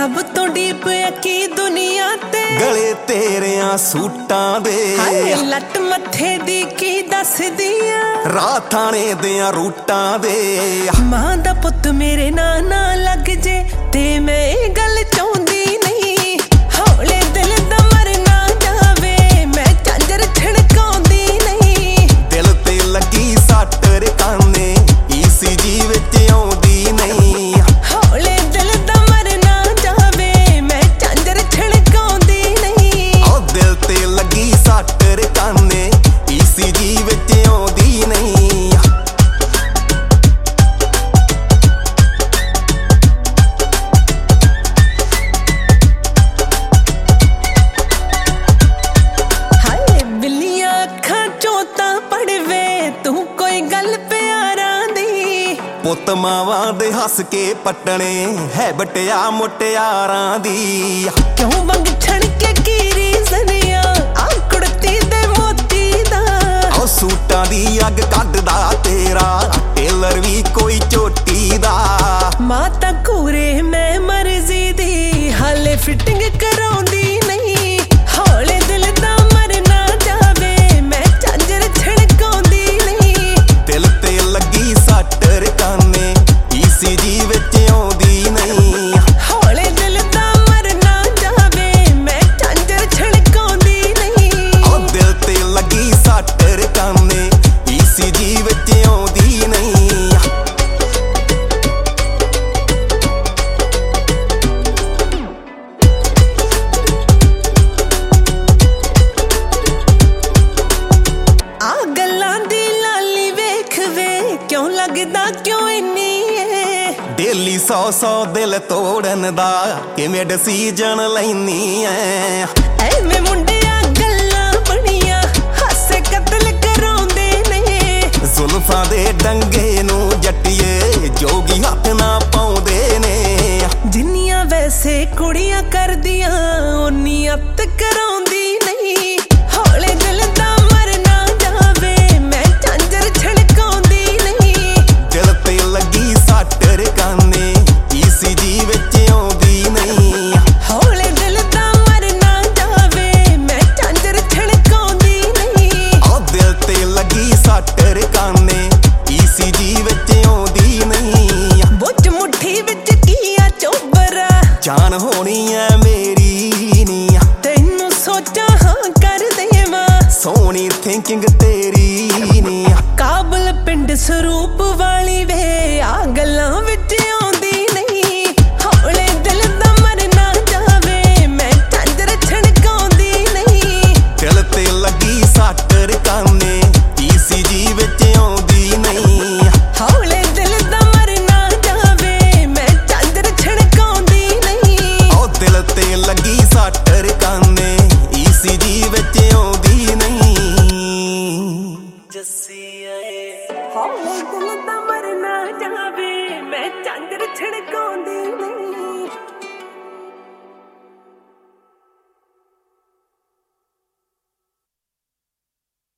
सब तो डीप की दुनिया ते गले तेरिया सूटां दे लट मथे दी की दस दिया राह थाने दियां रूटां दे मां दा पुत मेरे नाना लग जे ते मैं गल चाहुंदी नहीं हौले दिल दा मरना जावे मैं झांजर छड़काउंदी नहीं दिल ते लगी सट रकाने ECG विच आउंदी नहीं हौले दिल दा मरना जावे मैं झांजर छड़काउंदी नहीं ओ दिल ते लगी सट रकाने ECG विच आउंदी नहीं पुत मावां दे हस के पटने है बटिया मुटियारां दी क्यों मंग छणके की रीज़निया आ कुड़ती दे मोती दा ओ सूटां दी अग कड्डदा तेरा टेलर भी कोई चोटी दा माता कूरे मैं मर्जी दी हाले फिटिंग कराउंदी नहीं हौले दिल दा मरना जावे मैं झांजर छड़काउंदी नहीं दिल ते लगी सट रकाने ECG विच आउंदी नहीं हौले दिल दा मरना जावे मैं झांजर छड़काउंदी नहीं ओ दिल ते लगी सट रकाने ECG विच आउंदी नहीं आ गल्लां दी लाली वेख वे क्यों लगदा क्यों इन्नी डेली 100 दिल तोड़न दा किवें डिसीजन लैनी ऐ एवें मुंडिया गल्लां बणियां हासे कतल कराउंदे ने जुल्फां दे डंगे नूं जट्टिए जोगी हत्थ ना पाउंदे ने जिन्नियां वैसे कुड़ियां करदियां उन्नी अत कराउंदी नहीं हौले दिल दा मरना जावे मैं झांजर छड़काउंदी नहीं दिल ते लगी सट रकाने ECG विच आउंदी नहीं हौले दिल दा मरना जावे मैं झांजर छड़काउंदी नहीं ओ दिल ते लगी सट रकाने ECG विच आउंदी नहीं बुझ मुट्ठी विच कीया चोबरा जान होनी ऐ मेरी नी तैनू सोचा हाँ कर देवां सोहनी थिंकिंग तेरी नी काबल पिंड स्वरूप वाली वे आ गल्लां विच आउंदी नहीं हौले दिल दा मरना जावे मैं झांजर छड़काउंदी नहीं दिल ते लगी सट रकाने ECG विच आउंदी नहीं हौले दिल दा मरना जावे मैं झांजर छड़काउंदी नहीं ओ दिल ते लगी सट रकाने ECG विच आउंदी नहीं जस्सी आए हौले दिल दा मरना जावे मैं झांजर छड़काउंदी नहीं।